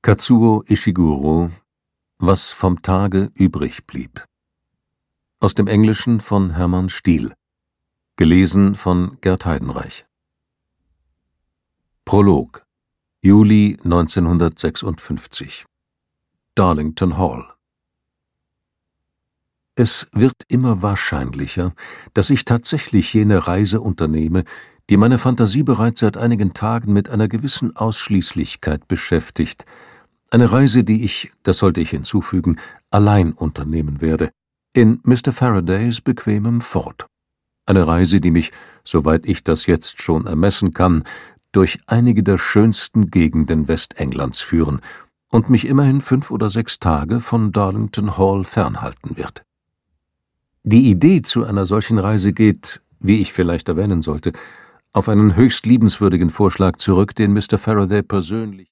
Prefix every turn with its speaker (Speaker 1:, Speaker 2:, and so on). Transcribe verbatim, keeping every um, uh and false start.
Speaker 1: Kazuo Ishiguro: Was vom Tage übrig blieb. Aus dem Englischen von Hermann Stiel. Gelesen von Gerd Heidenreich. Prolog. Juli neunzehnhundertsechsundfünfzig. Darlington Hall. Es wird immer wahrscheinlicher, dass ich tatsächlich jene Reise unternehme, die meine Fantasie bereits seit einigen Tagen mit einer gewissen Ausschließlichkeit beschäftigt. Eine Reise, die ich, das sollte ich hinzufügen, allein unternehmen werde, in Mister Faradays bequemem Ford. Eine Reise, die mich, soweit ich das jetzt schon ermessen kann, durch einige der schönsten Gegenden Westenglands führen und mich immerhin fünf oder sechs Tage von Darlington Hall fernhalten wird. Die Idee zu einer solchen Reise geht, wie ich vielleicht erwähnen sollte, auf einen höchst liebenswürdigen Vorschlag zurück, den Mister Faraday persönlich